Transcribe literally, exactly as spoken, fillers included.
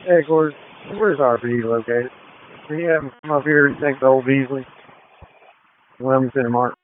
Hey, of course, where's R P located? Can you have him come up here and take the old Beasley? Wilmington and Mark.